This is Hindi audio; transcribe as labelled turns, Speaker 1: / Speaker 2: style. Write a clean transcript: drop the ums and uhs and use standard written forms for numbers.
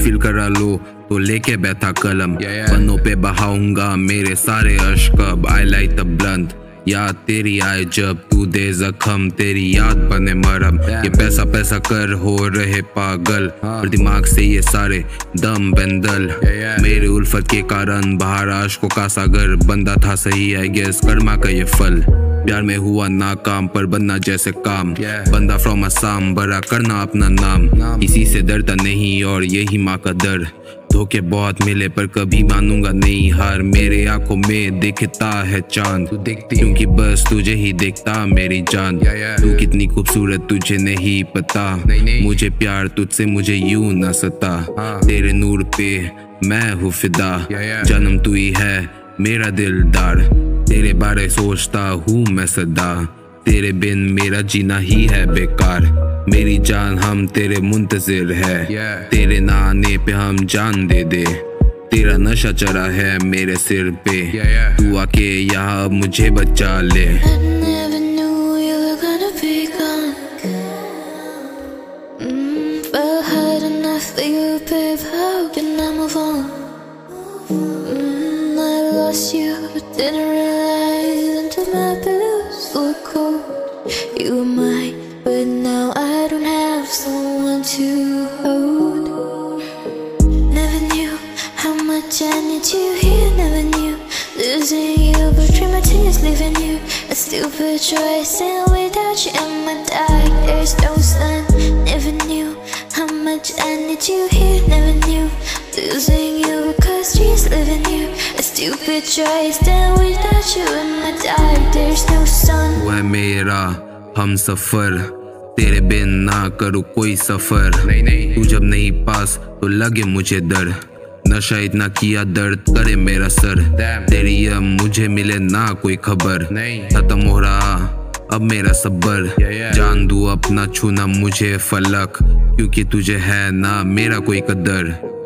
Speaker 1: फील करा लो तो लेके बैठा कलम, पन्नों पे बहाऊंगा मेरे सारे अश्क अब। आई लाइट द ब्लंट, याद तेरी आए जब तू दे जख्म, तेरी याद बने मरम। ये पैसा पैसा कर हो रहे पागल, और दिमाग से ये सारे दम बंदल। मेरे उल्फत के कारण बाहर आशिकों का सागर, बंदा था सही आई गेस कर्मा का ये फल। प्यार में हुआ नाकाम पर बनना जैसे काम, बंदा फ्रॉम असम बड़ा करना अपना नाम। इसी से डरता नहीं और यही माँ का दर, धोखे बहुत मिले पर कभी मानूंगा नहीं हार। मेरे आंखों में दिखता है चांद क्योंकि बस तुझे ही देखता मेरी जान। तू कितनी खूबसूरत तुझे नहीं पता, मुझे प्यार तुझसे मुझे यूं न सता। तेरे नूर पे मैं हूँ फिदा, जन्म तू ही है मेरा दिलदार। तेरे बारे सोचता हूँ मैं सदा, तेरे बिन मेरा जीना ही है बेकार। मेरी जान हम तेरे मुंतजिर है, तेरे ना आने पे हम जान दे दे। तेरा नशा चढ़ा है मेरे सिर पे, तू आके यहाँ मुझे बचा ले।
Speaker 2: Didn't realize until my pillows were cold. You were mine, but now I don't have someone to hold. Never knew how much I need you here. Never knew losing you, but dream my tears leaving you. A stupid choice, and without you in my dark, there's no sun. Never knew how much I need you here. Never knew losing you because dreams leaving you. A stupid choice, then without you in my dark, there's no sun.
Speaker 1: वो है मेरा हम सफर, तेरे बिन ना करूँ कोई सफर। तू जब नहीं पास तो लगे मुझे डर, नशा इतना किया दर्द करे मेरा सर। तेरी अब मुझे मिले ना कोई खबर, खत्म हो रहा अब मेरा सब्र। जान दूँ अपना छूना मुझे फलक, क्योंकि तुझे है ना मेरा कोई कदर।